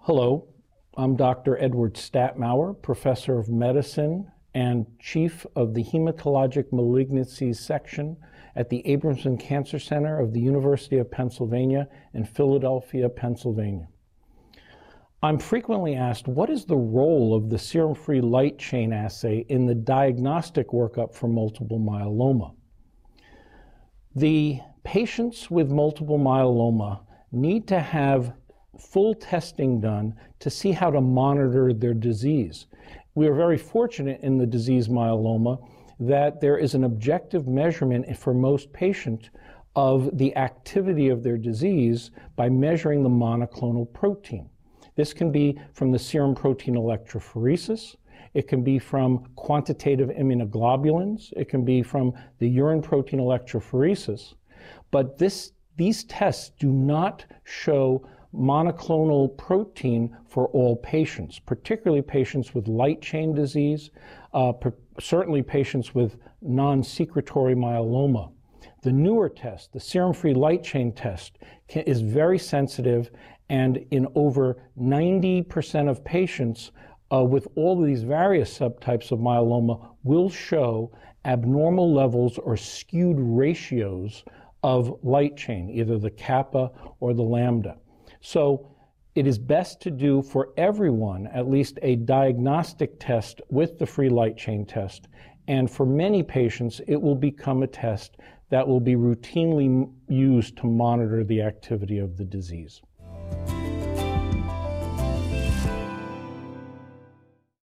Hello, I'm Dr. Edward Statmauer, Professor of Medicine and Chief of the Hematologic Malignancies Section at the Abramson Cancer Center of the University of Pennsylvania in Philadelphia, Pennsylvania. I'm frequently asked, what is the role of the serum-free light chain assay in the diagnostic workup for multiple myeloma? The patients with multiple myeloma need to have full testing done to see how to monitor their disease. We are very fortunate in the disease myeloma that there is an objective measurement for most patients of the activity of their disease by measuring the monoclonal protein. This can be from the serum protein electrophoresis. It can be from quantitative immunoglobulins. It can be from the urine protein electrophoresis. But these tests do not show monoclonal protein for all patients, particularly patients with light chain disease, certainly patients with non-secretory myeloma. The newer test, the serum-free light chain test, is very sensitive, and in over 90% of patients with all of these various subtypes of myeloma will show abnormal levels or skewed ratios of light chain, either the kappa or the lambda. So it is best to do for everyone at least a diagnostic test with the free light chain test. And for many patients, it will become a test that will be routinely used to monitor the activity of the disease.